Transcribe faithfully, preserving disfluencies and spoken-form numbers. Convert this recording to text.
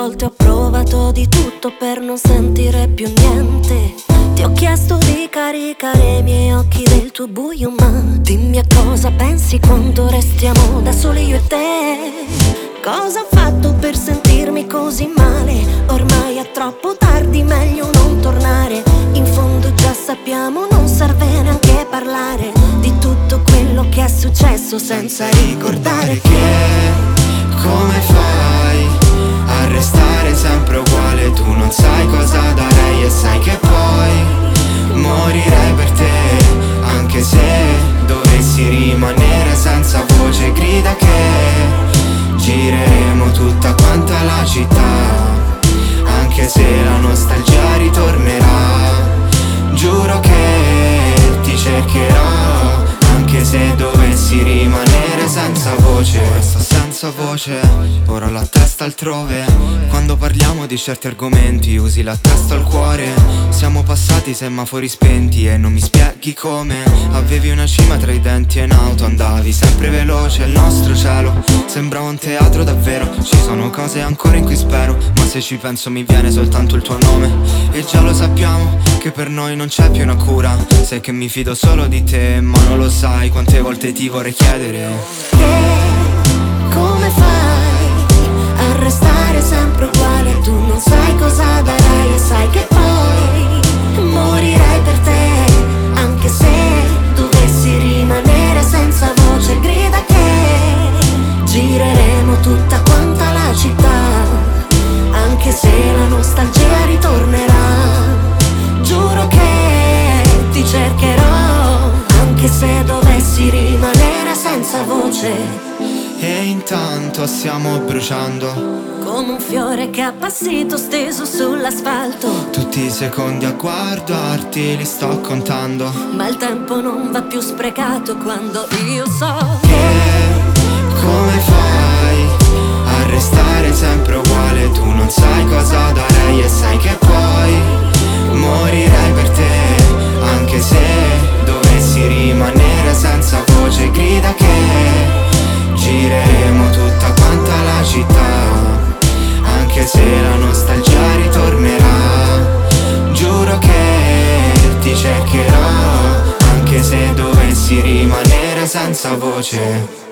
volte ho provato di tutto per non sentire più niente. Ti ho chiesto di caricare i miei occhi del tuo buio, ma dimmi a cosa pensi quando restiamo da soli io e te. Cosa ho fatto per sentirmi così male? Ormai è troppo tardi, meglio non tornare. In fondo già sappiamo, non serve neanche parlare di tutto quello che è successo senza ricordare che come fai a restare sempre uguale? Tu non sai cosa darei e sai che poi morirei per te. Anche se dovessi rimanere senza voce, grida che gireremo tutta quanta la città. Anche se la nostalgia ritornerà, giuro che ti cercherò. Anche se dovessi rimanere senza voce. Ora sto senza voce, ora ho la testa altrove. Quando parliamo di certi argomenti usi la testa o il cuore. Siamo passati semafori spenti e non mi spieghi come. Avevi una cima tra i denti e in auto andavi sempre veloce. Il nostro cielo sembrava un teatro davvero. Ci sono cose ancora in cui spero, ma se ci penso mi viene soltanto il tuo nome. E già lo sappiamo che per noi non c'è più una cura. Sai che mi fido solo di te, ma non lo sai quante volte ti vorrei chiedere che come fai a restare sempre uguale? Tu non sai cosa darai e sai che poi morirei per te. Anche se dovessi rimanere senza voce, grida che gireremo tutta quanta la città. Anche se la nostalgia ritornerà, giuro che ti cercherò. Anche se dovessi rimanere senza voce. E intanto stiamo bruciando come un fiore che è appassito steso sull'asfalto. Tutti i secondi a guardarti li sto contando, ma il tempo non va più sprecato quando io so che come fai a restare sempre uguale? Tu non sai cosa darei e sai che poi morirei per te. Anche se dovessi rimanere senza voce, grida che gireremo tutta quanta la città. Anche se la nostalgia ritornerà, giuro che ti cercherò. Anche se dovessi rimanere senza voce.